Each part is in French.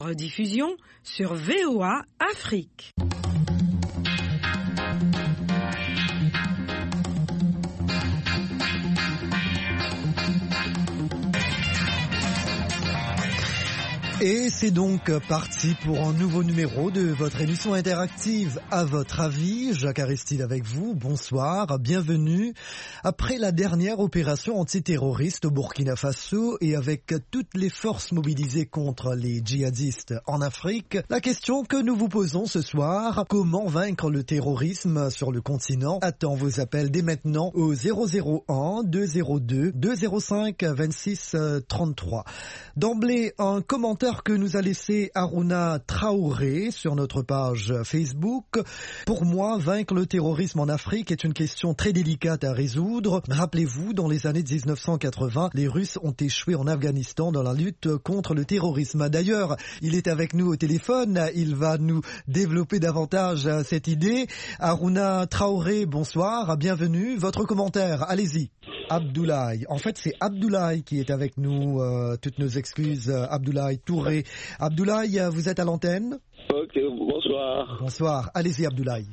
Rediffusion sur VOA Afrique. Et c'est donc parti pour un nouveau numéro de votre émission interactive À votre avis. Jacques Aristide avec vous, bonsoir, bienvenue. Après la dernière opération antiterroriste au Burkina Faso et avec toutes les forces mobilisées contre les djihadistes en Afrique, la question que nous vous posons ce soir, comment vaincre le terrorisme sur le continent? Attends vos appels dès maintenant au 001 202 205 26 33. D'emblée, un commentaire que nous a laissé Harouna Traoré sur notre page Facebook. Pour moi, vaincre le terrorisme en Afrique est une question très délicate à résoudre. Rappelez-vous, dans les années 1980, les Russes ont échoué en Afghanistan dans la lutte contre le terrorisme. D'ailleurs, il est avec nous au téléphone. Il va nous développer davantage cette idée. Harouna Traoré, bonsoir, bienvenue. Votre commentaire, allez-y. Abdoulaye. En fait, c'est Abdoulaye qui est avec nous. Toutes nos excuses, Abdoulaye Touré. Abdoulaye, vous êtes à l'antenne? Ok, bonsoir. Bonsoir. Allez-y, Abdoulaye.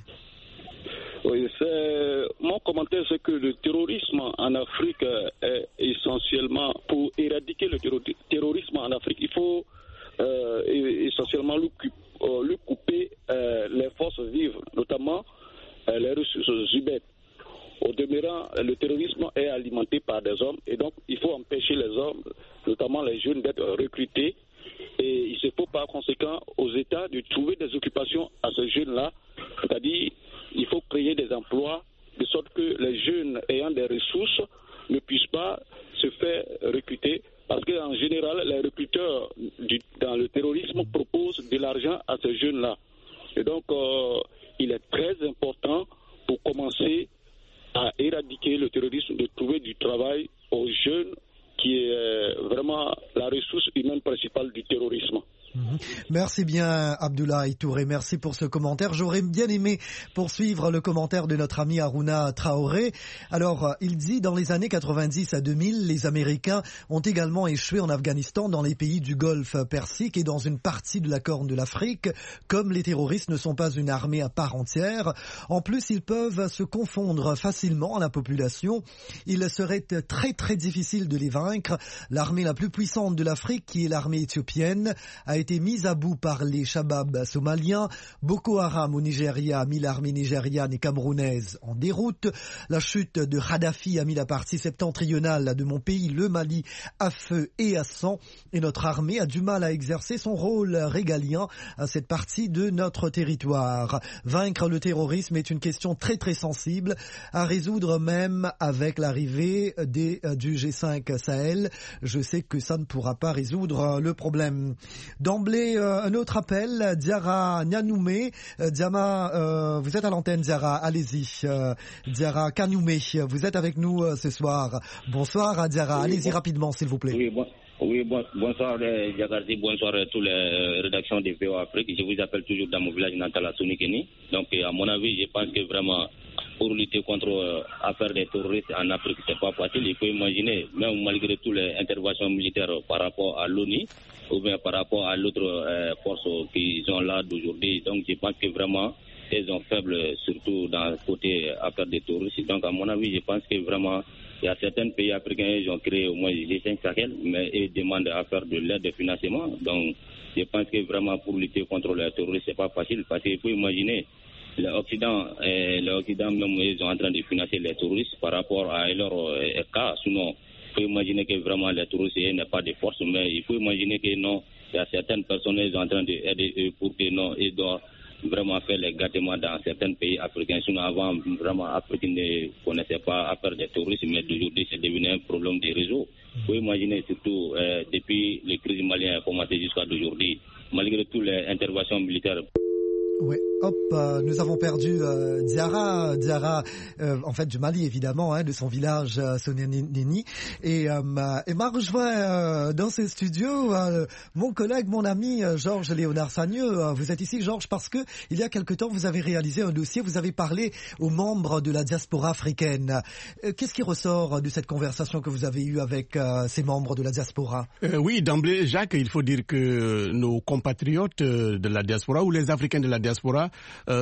Oui, mon commentaire, c'est que le terrorisme en Afrique est essentiellement, pour éradiquer le terrorisme en Afrique, il faut essentiellement lui couper les forces vives, notamment les ressources humaines. Au demeurant, le terrorisme est alimenté par des hommes et donc il faut empêcher les hommes, notamment les jeunes, d'être recrutés. Et il se faut par conséquent aux États de trouver des occupations à ces jeunes-là. C'est-à-dire, il faut créer des emplois de sorte que les jeunes ayant des ressources ne puissent pas se faire recruter. Parce qu'en général, les recruteurs dans le terrorisme proposent de l'argent à ces jeunes-là. Et donc, il est très important pour commencer à éradiquer le terrorisme, de trouver du travail aux jeunes, qui est vraiment la ressource humaine principale du terrorisme. Merci bien Abdoulaye Touré, merci pour ce commentaire. J'aurais bien aimé poursuivre le commentaire de notre ami Harouna Traoré. Alors, il dit, dans les années 90 à 2000, les Américains ont également échoué en Afghanistan, dans les pays du Golfe Persique et dans une partie de la Corne de l'Afrique. Comme les terroristes ne sont pas une armée à part entière, en plus ils peuvent se confondre facilement à la population. Il serait très très difficile de les vaincre. L'armée la plus puissante de l'Afrique, qui est l'armée éthiopienne, a été mise à bout par les Shabab somaliens. Boko Haram au Nigeria a mis l'armée nigériane et camerounaise en déroute. La chute de Kadhafi a mis la partie septentrionale de mon pays, le Mali, à feu et à sang. Et notre armée a du mal à exercer son rôle régalien à cette partie de notre territoire. Vaincre le terrorisme est une question très très sensible à résoudre, même avec l'arrivée du G5 Sahel. Je sais que ça ne pourra pas résoudre le problème. D'emblée, un autre appel, Diarra Nyanoumé. Diama, vous êtes à l'antenne, Diarra, allez-y. Diarra Kanoumé, vous êtes avec nous ce soir. Bonsoir, Diarra, allez-y rapidement, s'il vous plaît. Bonsoir, Diagardi, bonsoir à toutes les rédactions de VOA Afrique. Je vous appelle toujours dans mon village natal à Sonikeni. Donc, à mon avis, je pense que vraiment, pour lutter contre l'affaire des terroristes en Afrique, c'est pas facile. Il faut imaginer, même malgré toutes les interventions militaires par rapport à l'ONU, ou bien par rapport à l'autre force qui sont là d'aujourd'hui. Donc, je pense que vraiment, elles sont faibles, surtout dans le côté affaire des terroristes. Donc, à mon avis, je pense que vraiment, il y a certains pays africains qui ont créé au moins les G5 Sahel, mais ils demandent à faire de l'aide de financement. Donc, je pense que vraiment pour lutter contre les terroristes, c'est pas facile, parce qu'il faut imaginer, l'Occident même, ils sont en train de financer les terroristes par rapport à leur cas. Sinon, il faut imaginer que vraiment les terroristes n'ont pas de force, mais il faut imaginer que non, il y a certaines personnes qui sont en train d'aider pour que non, ils doivent vraiment faire les gâtements dans certains pays africains. Sinon, avant, vraiment, l'Afrique ne connaissait pas affaire des terroristes, mais d'aujourd'hui, c'est devenu un problème de réseau. Il faut imaginer, surtout depuis les crises maliennes ont commencé jusqu'à aujourd'hui, malgré toutes les interventions militaires. Oui, hop, nous avons perdu Diarra, en fait du Mali évidemment, de son village Soneneni, et m'a rejoint dans ce studio mon collègue, mon ami Georges Léonard Sagneux. Vous êtes ici, Georges, parce que il y a quelque temps vous avez réalisé un dossier, vous avez parlé aux membres de la diaspora africaine. Qu'est-ce qui ressort de cette conversation que vous avez eue avec ces membres de la diaspora? Oui, d'emblée, Jacques, il faut dire que nos compatriotes de la diaspora ou les Africains de la diaspora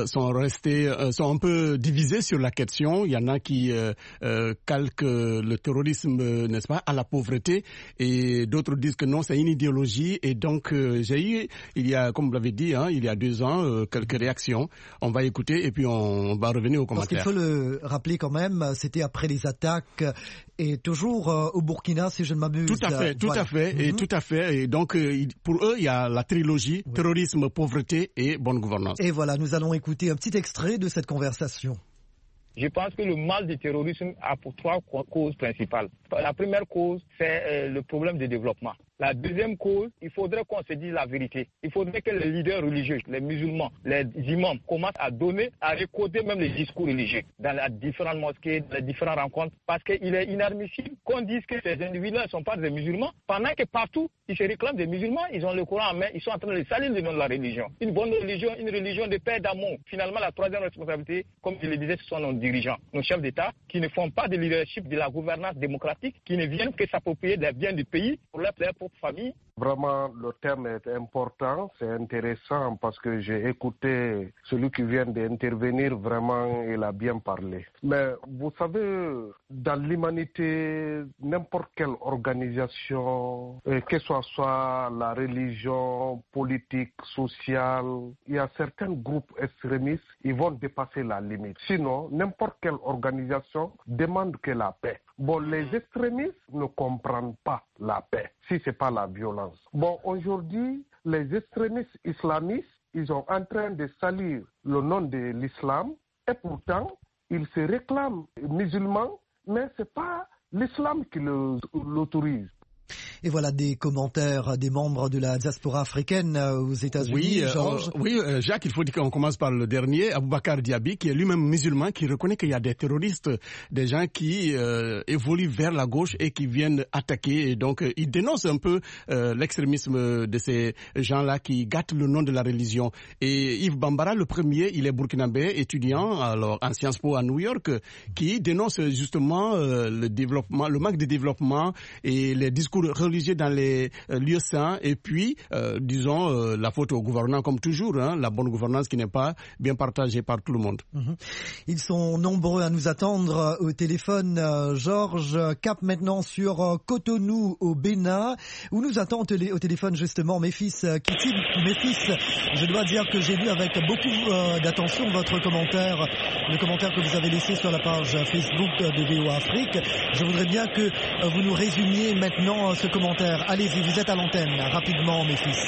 sont un peu divisés sur la question. Il y en a qui calquent le terrorisme, n'est-ce pas, à la pauvreté, et d'autres disent que non, c'est une idéologie. Et donc j'ai eu, il y a, comme vous l'avez dit, il y a 2 ans, quelques réactions. On va écouter et puis on va revenir aux commentaires. Parce qu'il faut le rappeler quand même, c'était après les attaques et toujours au Burkina, si je ne m'abuse. Tout à fait. Et donc pour eux, il y a la trilogie terrorisme, pauvreté et bonne gouvernance. Et voilà, nous allons écouter un petit extrait de cette conversation. Je pense que le mal du terrorisme a pour 3 causes principales. La première cause, c'est le problème de développement. La deuxième cause, il faudrait qu'on se dise la vérité. Il faudrait que les leaders religieux, les musulmans, les imams commencent à donner, à recoder même les discours religieux dans les différentes mosquées, dans les différentes rencontres, parce qu'il est inadmissible qu'on dise que ces individus ne sont pas des musulmans, pendant que partout, ils se réclament des musulmans, ils ont le Coran en main, ils sont en train de salir le nom de la religion. Une bonne religion, une religion de paix et d'amour. Finalement, la troisième responsabilité, comme je le disais, ce sont nos dirigeants, nos chefs d'État, qui ne font pas de leadership de la gouvernance démocratique, qui ne viennent que s'approprier des biens du pays pour leur propre famille. Vraiment, le terme est important, c'est intéressant parce que j'ai écouté celui qui vient d'intervenir, vraiment, il a bien parlé. Mais vous savez, dans l'humanité, n'importe quelle organisation, que ce soit la religion, politique, sociale, il y a certains groupes extrémistes, ils vont dépasser la limite. Sinon, n'importe quelle organisation demande que la paix. Bon, les extrémistes ne comprennent pas la paix, si ce n'est pas la violence. Bon, aujourd'hui, les extrémistes islamistes, ils sont en train de salir le nom de l'islam, et pourtant, ils se réclament musulmans, mais ce n'est pas l'islam qui l'autorise. Et voilà des commentaires des membres de la diaspora africaine aux États-Unis. Oui, Jacques, il faut dire qu'on commence par le dernier, Aboubacar Diaby, qui est lui-même musulman, qui reconnaît qu'il y a des terroristes, des gens qui évoluent vers la gauche et qui viennent attaquer. Et donc, il dénonce un peu l'extrémisme de ces gens-là qui gâtent le nom de la religion. Et Yves Bambara, le premier, il est burkinabé, étudiant alors en Sciences Po à New York, qui dénonce justement le développement, le manque de développement et les discours religieux dans les lieux saints, et puis, disons, la faute au gouvernement comme toujours, la bonne gouvernance qui n'est pas bien partagée par tout le monde. Ils sont nombreux à nous attendre au téléphone. Georges, cap maintenant sur Cotonou au Bénin, où nous attend au téléphone justement mes fils Kitty. Mes fils, je dois dire que j'ai lu avec beaucoup d'attention votre commentaire, le commentaire que vous avez laissé sur la page Facebook de VOA Afrique. Je voudrais bien que vous nous résumiez maintenant ce commentaire. Allez-y, vous êtes à l'antenne, rapidement, mes fils.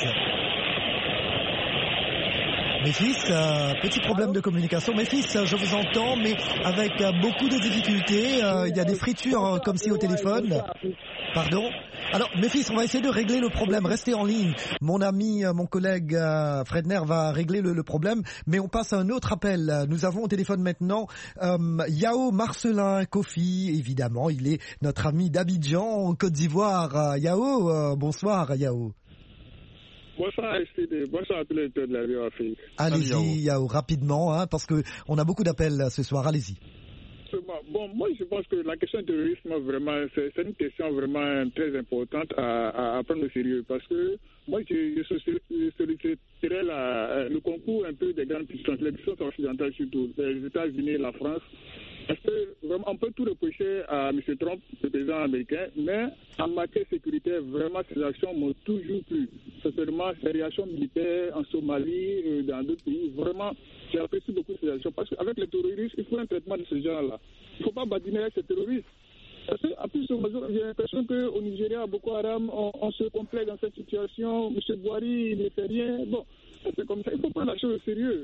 Mes fils, petit problème de communication. Mes fils, je vous entends, mais avec beaucoup de difficultés. Il y a des fritures comme si au téléphone. Pardon? Alors, mes fils, on va essayer de régler le problème. Restez en ligne. Mon ami, mon collègue Fredner va régler le problème, mais on passe à un autre appel. Nous avons au téléphone maintenant Yao Marcelin Kofi, évidemment. Il est notre ami d'Abidjan, en Côte d'Ivoire. Yao, bonsoir Yao. Bonsoir Aristide, bonsoir à tous les auditeurs de la VOA Afrique. Allez-y Yao, rapidement, parce qu'on a beaucoup d'appels ce soir. Allez-y. Bon, moi je pense que la question du terrorisme, vraiment, c'est une question vraiment très importante à prendre au sérieux, parce que moi je solliciterais le concours un peu des grandes puissances, les puissances occidentales surtout, les États-Unis, la France. Parce que vraiment, on peut tout reprocher à M. Trump, le président américain, mais en matière sécuritaire, vraiment, ces actions m'ont toujours plu. Sincèrement, ces réactions militaires en Somalie, dans d'autres pays, vraiment, j'apprécie beaucoup ces actions. Parce qu'avec les terroristes, il faut un traitement de ce genre-là. Il ne faut pas badiner avec ces terroristes. Parce qu'en plus, j'ai l'impression qu'au Nigeria, Boko Haram, on se complaît dans cette situation. M. Bouhari, il ne fait rien. Bon, c'est comme ça. Il faut prendre la chose au sérieux.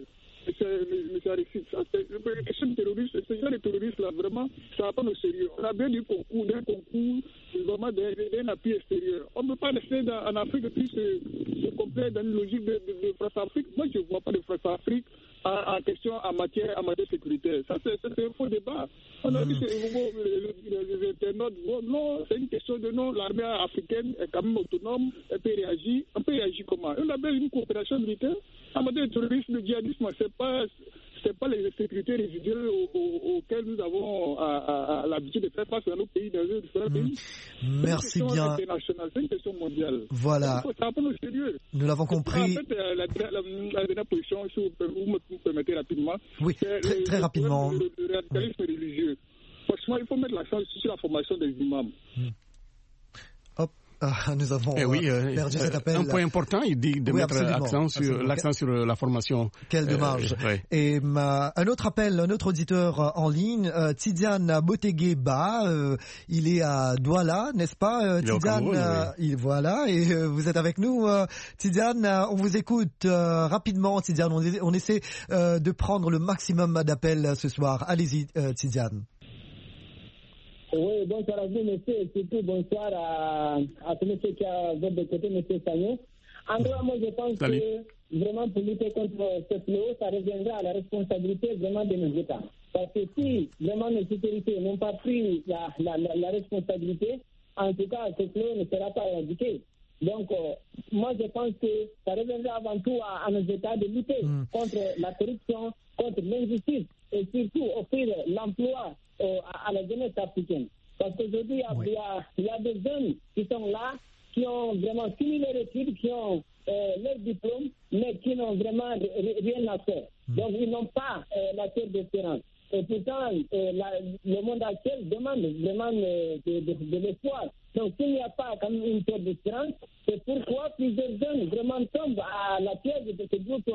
M. Aristide, ça, c'est une question de terrorisme. Ce genre de terrorisme-là, vraiment, ça va pas au sérieux. On a bien du concours, vraiment d'un appui extérieur. On ne peut pas rester en Afrique et puis se compléter dans une logique de France-Afrique. Moi, je ne vois pas de France-Afrique en question en matière sécuritaire. Ça, c'est un faux débat. On a dit que les internautes, non, c'est une question de non, l'armée africaine est quand même autonome, elle peut réagir. On peut réagir comment? On a bien une coopération militaire. En matière de terrorisme, le djihadisme, c'est pas les sécurités résiduelles auxquelles nous avons l'habitude de faire face dans nos pays, dans les différents pays. Merci bien. C'est une question mondiale. Voilà. Ça va au sérieux. Nous l'avons compris. En fait, la dernière position, si vous me permettez rapidement. Oui, très rapidement. Le radicalisme religieux. Franchement, il faut mettre l'accent sur la formation des imams. Hop. Nous avons perdu cet appel. Un point important, il dit de mettre l'accent sur la formation. Quel dommage. Et un autre appel, un autre auditeur en ligne, Tidiane Botegueba, il est à Douala, n'est-ce pas, Tidiane? Voilà, et vous êtes avec nous, Tidiane. On vous écoute rapidement, Tidiane. On essaie de prendre le maximum d'appels ce soir. Allez-y, Tidiane. Oui, bonsoir à vous, monsieur, et surtout bonsoir à ce monsieur qui a votre côté, monsieur Sagnon. En gros, moi, je pense que vraiment pour lutter contre ce fléau, ça reviendra à la responsabilité vraiment de nos États. Parce que si vraiment nos autorités n'ont pas pris la responsabilité, en tout cas, ce fléau ne sera pas éradiqué. Donc, moi, je pense que ça reviendra avant tout à nos États de lutter contre la corruption, contre l'injustice et surtout offrir l'emploi à la jeunesse africaine. Parce qu'aujourd'hui, il y a des jeunes qui sont là, qui ont vraiment fini leurs études, qui ont leur diplôme, mais qui n'ont vraiment rien à faire. Donc, ils n'ont pas la terre d'espérance. Et pourtant, le monde actuel demande de l'espoir. Donc, s'il n'y a pas quand même une terre d'espérance, c'est pourquoi plusieurs jeunes vraiment tombent à la piège de ce groupe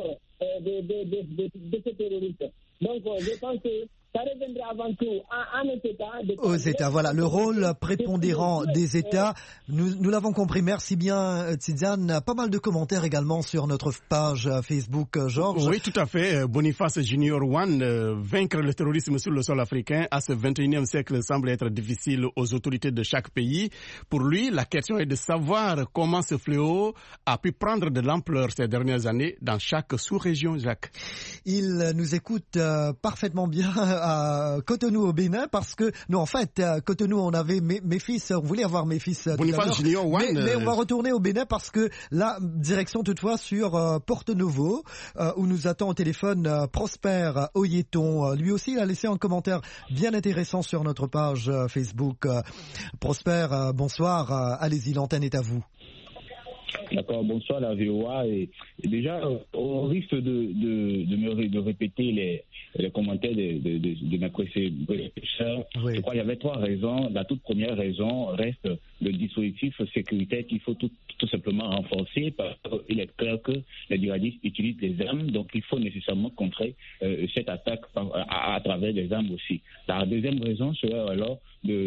de ces terroristes. Donc, je pense que ça reviendra avant tout à nos États. Aux États, voilà, le rôle prépondérant des États. Nous l'avons compris. Merci bien, Tidiane. Pas mal de commentaires également sur notre page Facebook, Georges. Oui, tout à fait. Boniface Junior One, vaincre le terrorisme sur le sol africain à ce 21e siècle semble être difficile aux autorités de chaque pays. Pour lui, la question est de savoir comment ce fléau a pu prendre de l'ampleur ces dernières années dans chaque sous-région, Jacques. Il nous écoute parfaitement bien à Cotonou au Bénin parce que nous, en fait, Cotonou, on avait mes fils, on voulait avoir mes fils Boniface Junior One, mais on va retourner au Bénin parce que la direction toutefois sur Porto Novo où nous attend au téléphone Prosper Oyeton. Lui aussi, il a laissé un commentaire bien intéressant sur notre page Facebook. Prosper, bonsoir. Allez-y, l'antenne est à vous. D'accord, bonsoir la VOA. Et déjà, au risque de répéter les commentaires de mes prédécesseurs, je crois qu'il y avait trois raisons. La toute première raison reste le dispositif sécuritaire qu'il faut tout simplement renforcer parce qu'il est clair que les djihadistes utilisent les armes, donc il faut nécessairement contrer cette attaque à travers les armes aussi. La deuxième raison serait alors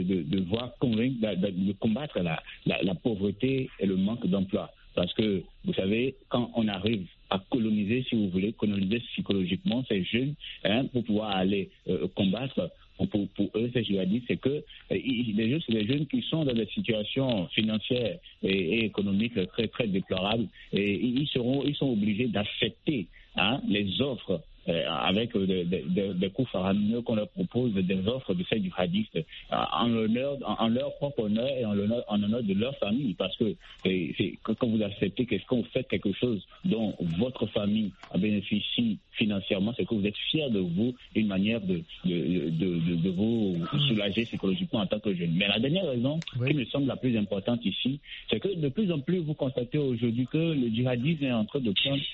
de combattre la pauvreté et le manque d'emploi. Parce que, vous savez, quand on arrive à coloniser, si vous voulez, coloniser psychologiquement ces jeunes, pour pouvoir aller combattre, pour eux, ces djihadistes, c'est que les jeunes qui sont dans des situations financières et économiques très, très déplorables, et ils sont obligés d'accepter les offres avec des coûts faramineux qu'on leur propose, des offres de ces djihadistes en leur propre honneur et en honneur de leur famille, parce que quand vous acceptez quand vous faites quelque chose dont votre famille bénéficie financièrement, c'est que vous êtes fier de vous, une manière de vous soulager psychologiquement en tant que jeune. Mais la dernière raison qui me semble la plus importante ici, c'est que de plus en plus vous constatez aujourd'hui que le djihadisme est en train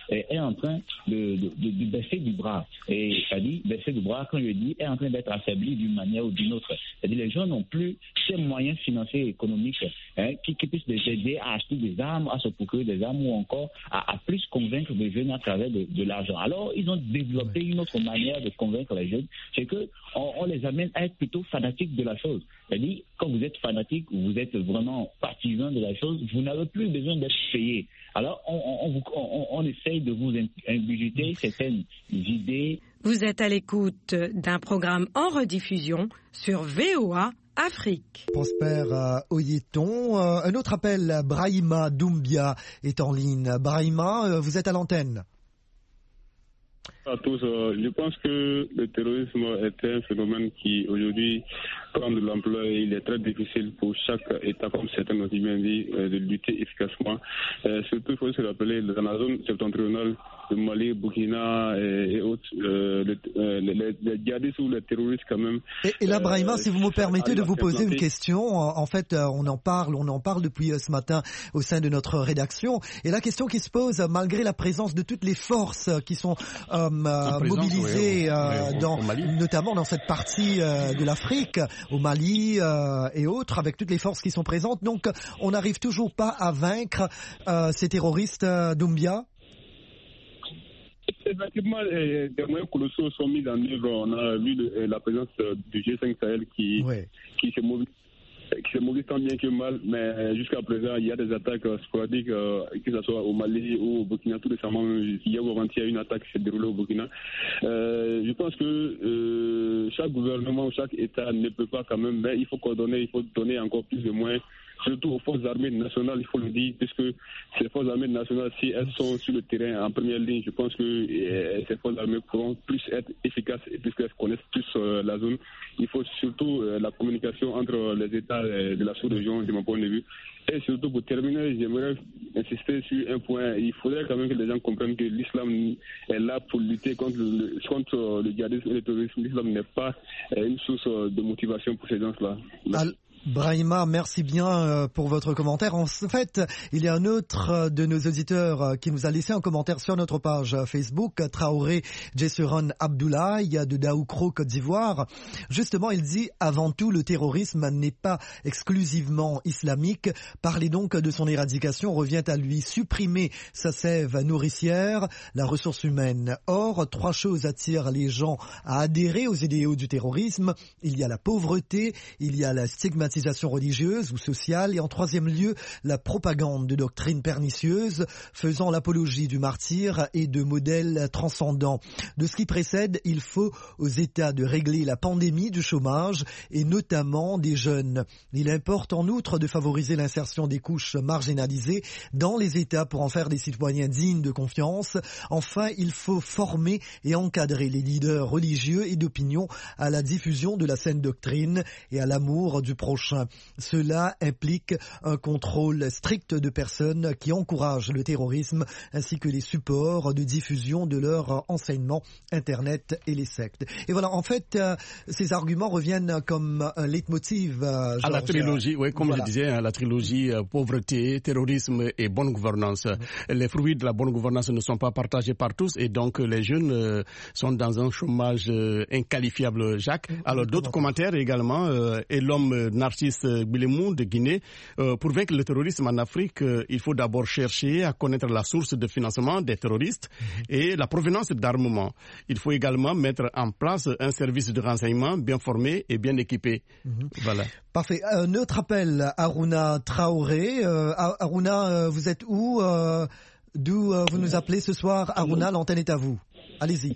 de baisser du bras. Et c'est-à-dire, baisser du bras, quand je dis, est en train d'être affaibli d'une manière ou d'une autre. C'est-à-dire, les gens n'ont plus ces moyens financiers et économiques qui puissent les aider à acheter des armes, à se procurer des armes ou encore à plus convaincre les jeunes à travers de l'argent. Alors, ils ont développé une autre manière de convaincre les jeunes, c'est qu'on les amène à être plutôt fanatiques de la chose. C'est-à-dire, quand vous êtes fanatique, vous êtes vraiment partisan de la chose, vous n'avez plus besoin d'être payé. Alors, on essaye de vous ingurgiter certaines idées. Vous êtes à l'écoute d'un programme en rediffusion sur VOA Afrique. Prosper Oyeton. Un autre appel, Brahima Doumbia est en ligne. Brahima, vous êtes à l'antenne. À tous, je pense que le terrorisme est un phénomène qui aujourd'hui prend de l'ampleur et il est très difficile pour chaque État, comme certains l'ont bien dit, de lutter efficacement. Surtout, il faut se rappeler, dans la zone septentrionale de Mali, Burkina et autres, les djihadistes ou les terroristes quand même. Et là, Brahima, si vous me permettez de vous poser une question, en fait, on en parle depuis ce matin au sein de notre rédaction. Et la question qui se pose, malgré la présence de toutes les forces qui sont mobilisées, notamment dans cette partie de l'Afrique, au Mali et autres, avec toutes les forces qui sont présentes. Donc, on n'arrive toujours pas à vaincre ces terroristes, Doumbia. Effectivement, des moyens colossaux sont mis en œuvre. On a vu la présence du G5 Sahel qui se mobilise tant bien que mal, mais jusqu'à présent, il y a des attaques sporadiques, que ce soit au Mali ou au Burkina. Tout récemment, hier ou avant-hier, une attaque s'est déroulée au Burkina. Je pense que chaque gouvernement, chaque État ne peut pas quand même, mais il faut coordonner, il faut donner encore plus de moyens, surtout aux forces armées nationales, il faut le dire, puisque ces forces armées nationales, si elles sont sur le terrain en première ligne, je pense que ces forces armées pourront plus être efficaces, puisqu'elles connaissent plus la zone. Il faut surtout la communication entre les États de la sous-région, de mon point de vue. Et surtout, pour terminer, j'aimerais insister sur un point. Il faudrait quand même que les gens comprennent que l'islam est là pour lutter contre le djihadisme et le terrorisme. L'islam n'est pas une source de motivation pour ces gens-là. Brahima, merci bien pour votre commentaire. En fait, il y a un autre de nos auditeurs qui nous a laissé un commentaire sur notre page Facebook, Traoré Jesseron Abdoulaye de Daoukro, Côte d'Ivoire. Justement, il dit « Avant tout, le terrorisme n'est pas exclusivement islamique. Parler donc de son éradication revient à lui supprimer sa sève nourricière, la ressource humaine. Or, 3 choses attirent les gens à adhérer aux idéaux du terrorisme. Il y a la pauvreté, il y a la stigmatisation religieuse ou sociale et en 3e lieu, la propagande de doctrines pernicieuses faisant l'apologie du martyr et de modèles transcendants. De ce qui précède, il faut aux États de régler la pandémie du chômage et notamment des jeunes. Il importe en outre de favoriser l'insertion des couches marginalisées dans les États pour en faire des citoyens dignes de confiance. Enfin, il faut former et encadrer les leaders religieux et d'opinion à la diffusion de la saine doctrine et à l'amour du prochain. Cela implique un contrôle strict de personnes qui encouragent le terrorisme ainsi que les supports de diffusion de leur enseignement, Internet et les sectes. Et voilà, en fait, ces arguments reviennent comme un leitmotiv. À la trilogie, oui, comme je disais, à la trilogie pauvreté, terrorisme et bonne gouvernance. Les fruits de la bonne gouvernance ne sont pas partagés par tous et donc les jeunes sont dans un chômage inqualifiable, Jacques. Alors d'autres commentaires également, et l'homme Narcisse Bilemou de Guinée. Pour vaincre le terrorisme en Afrique, il faut d'abord chercher à connaître la source de financement des terroristes et la provenance d'armement. Il faut également mettre en place un service de renseignement bien formé et bien équipé. Voilà. Parfait. Un autre appel, Aruna Traoré. Aruna, vous êtes où? D'où vous nous appelez ce soir? Aruna, l'antenne est à vous. Allez-y.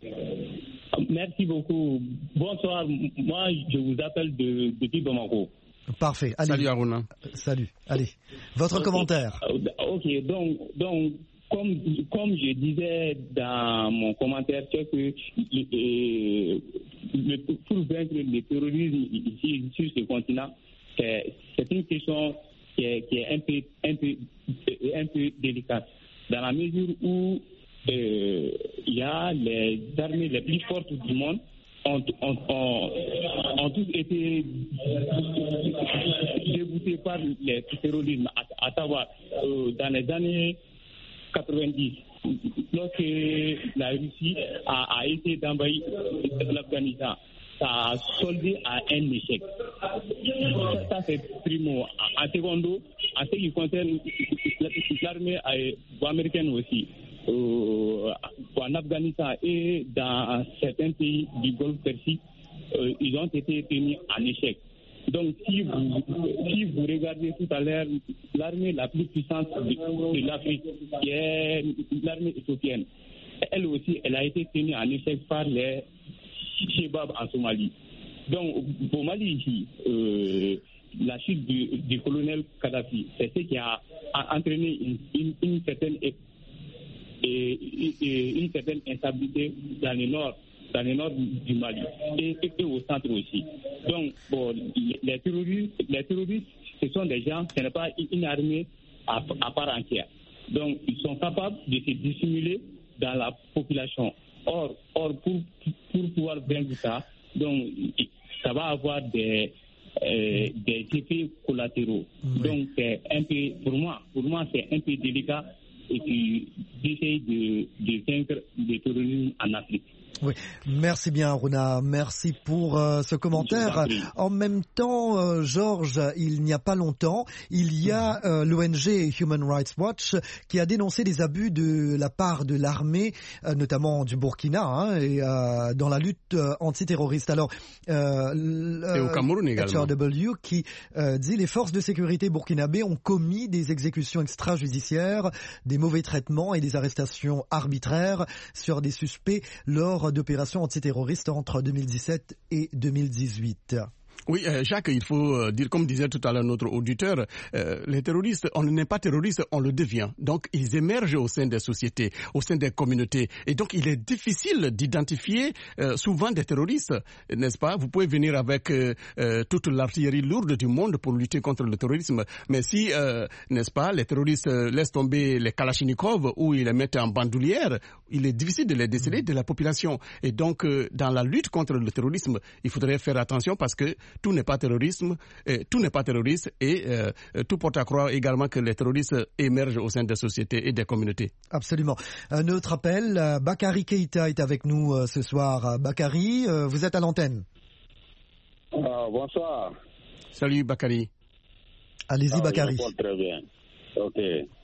Merci beaucoup. Bonsoir. Moi, je vous appelle depuis Bamako. Parfait. Allez. Salut Aruna. Salut. Allez. Votre commentaire. Ok. Donc, comme je disais dans mon commentaire, c'est que pour vaincre le terrorisme ici sur ce continent, c'est une question qui est un peu délicate, dans la mesure où il y a les armées les plus fortes du monde ont tous été déboutés par le terrorisme, à savoir dans les années 90, lorsque la Russie a essayé d'envahir l'Afghanistan. Ça a soldé à un échec. Ça c'est primo. En secondo, en ce qui concerne l'armée américaine aussi, en Afghanistan et dans certains pays du Golfe Persique, ils ont été tenus en échec. Donc, si vous regardez tout à l'heure, l'armée la plus puissante de l'Afrique, qui est l'armée éthiopienne, elle aussi, elle a été tenue en échec par les Chebab en Somalie. Donc, au Mali, ici, la chute du colonel Kadhafi, c'est ce qui a entraîné une certaine instabilité dans le nord du Mali et au centre aussi. Donc, bon, les terroristes, ce sont des gens, ce n'est pas une armée à part entière. Donc, ils sont capables de se dissimuler dans la population. Or pour pouvoir vaincre ça, donc, ça va avoir des effets collatéraux. Oui. Donc, c'est un peu, pour moi, c'est un peu délicat et puis d'essayer de vaincre le terrorisme en Afrique. Oui, merci bien Aruna, merci pour ce commentaire. En même temps, Georges, il n'y a pas longtemps, il y a l'ONG Human Rights Watch qui a dénoncé des abus de la part de l'armée, notamment du Burkina, et dans la lutte antiterroriste. Alors, et au Cameroun également. HRW qui dit les forces de sécurité burkinabées ont commis des exécutions extrajudiciaires, des mauvais traitements et des arrestations arbitraires sur des suspects lors d'opérations antiterroristes entre 2017 et 2018. Oui, Jacques, il faut dire, comme disait tout à l'heure notre auditeur, les terroristes, on n'est pas terroriste, on le devient. Donc, ils émergent au sein des sociétés, au sein des communautés. Et donc, il est difficile d'identifier souvent des terroristes, n'est-ce pas? Vous pouvez venir avec toute l'artillerie lourde du monde pour lutter contre le terrorisme. Mais si, n'est-ce pas, les terroristes laissent tomber les Kalachnikov ou ils les mettent en bandoulière, il est difficile de les déceler de la population. Et donc, dans la lutte contre le terrorisme, il faudrait faire attention parce que tout n'est pas terroriste et tout porte à croire également que les terroristes émergent au sein des sociétés et des communautés. Absolument. Un autre appel, Bakary Keïta est avec nous ce soir. Bakary, vous êtes à l'antenne. Bonsoir. Salut Bakary. Allez-y Bakary. Très bien. Ok.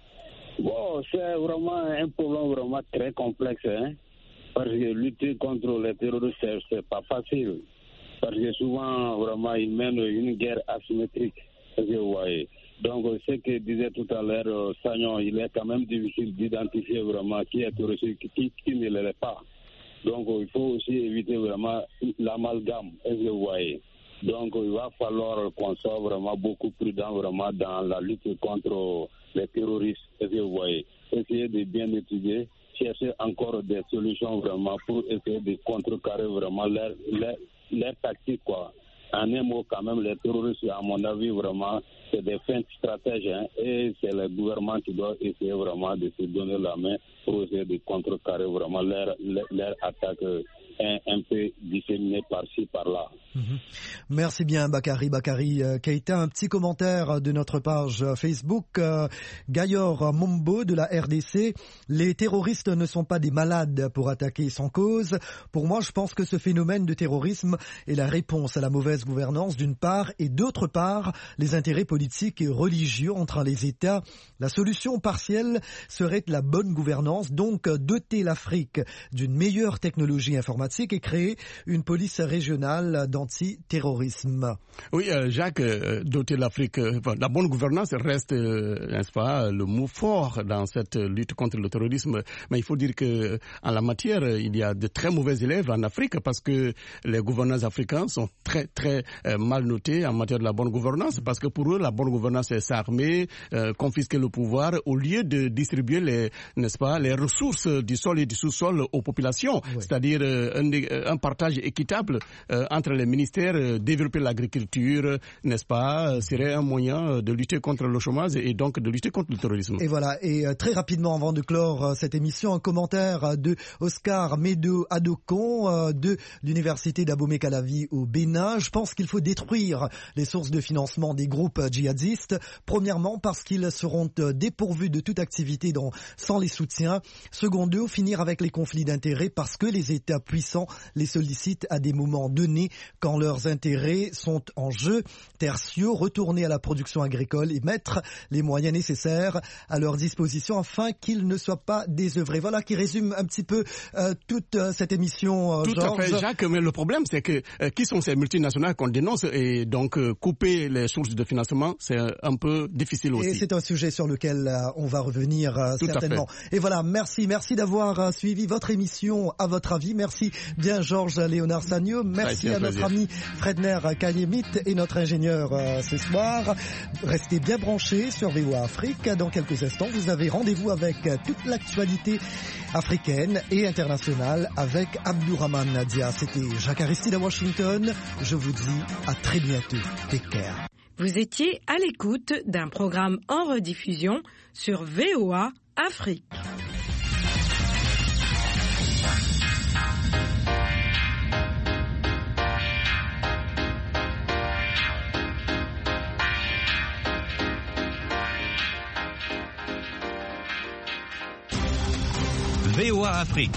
Bon, c'est vraiment un problème vraiment très complexe, hein, parce que lutter contre les terroristes, c'est pas facile. Parce que souvent, vraiment, ils mènent une guerre asymétrique. Vous voyez. Donc, ce que disait tout à l'heure Sagnon, il est quand même difficile d'identifier vraiment qui est terroriste et qui ne l'est pas. Donc, il faut aussi éviter vraiment l'amalgame. Vous voyez. Donc, il va falloir qu'on soit vraiment beaucoup prudent vraiment dans la lutte contre les terroristes. Vous voyez. Essayer de bien étudier, chercher encore des solutions vraiment pour essayer de contrecarrer vraiment les tactiques, quoi. En un mot, quand même, les terroristes, à mon avis, vraiment, c'est des fins stratèges, hein, et c'est le gouvernement qui doit essayer vraiment de se donner la main pour essayer de contrecarrer vraiment leur attaque un peu disséminée par-ci, par-là. Merci bien Bakary Keïta. Un petit commentaire de notre page Facebook. Gayor Mombo de la RDC. Les terroristes ne sont pas des malades pour attaquer sans cause. Pour moi, je pense que ce phénomène de terrorisme est la réponse à la mauvaise gouvernance d'une part et d'autre part les intérêts politiques et religieux entre les États. La solution partielle serait la bonne gouvernance, donc doter l'Afrique d'une meilleure technologie informatique et créer une police régionale d'antiterrorisme. Oui, Jacques, doter l'Afrique, la bonne gouvernance reste, n'est-ce pas, le mot fort dans cette lutte contre le terrorisme. Mais il faut dire que en la matière, il y a de très mauvais élèves en Afrique parce que les gouvernants africains sont très, très mal notés en matière de la bonne gouvernance parce que pour eux, la bonne gouvernance, c'est s'armer, confisquer le pouvoir au lieu de distribuer n'est-ce pas, les ressources du sol et du sous-sol aux populations. Oui. C'est-à-dire un partage équitable entre les ministères, développer l'agriculture, n'est-ce pas, serait un moyen de lutter contre le chômage et donc de lutter contre le terrorisme. Et voilà, et très rapidement avant de clore cette émission, un commentaire de Oscar Medo Adokon de l'université d'Abomey-Calavi au Bénin. Je pense qu'il faut détruire les sources de financement des groupes djihadistes. Premièrement, parce qu'ils seront dépourvus de toute activité sans les soutiens. Secondo, finir avec les conflits d'intérêts parce que les États puissants puissants les sollicitent à des moments donnés quand leurs intérêts sont en jeu. Tertio, retourner à la production agricole et mettre les moyens nécessaires à leur disposition afin qu'ils ne soient pas désœuvrés. Voilà qui résume un petit peu toute cette émission, Tout Georges. à fait, Jacques, mais le problème c'est que qui sont ces multinationales qu'on dénonce et donc couper les sources de financement, c'est un peu difficile aussi. Et c'est un sujet sur lequel on va revenir certainement. Et voilà, merci d'avoir suivi votre émission à votre avis. Merci bien Georges Léonard Sagno. Merci à notre ami Fredner Kayemit et notre ingénieur ce soir. Restez bien branchés sur VOA Afrique. Dans quelques instants, vous avez rendez-vous avec toute l'actualité africaine et internationale avec Abdourahmane Nadia. C'était Jacques Aristide à Washington. Je vous dis à très bientôt. Take care. Vous étiez à l'écoute d'un programme en rediffusion sur VOA Afrique. VOA Afrique.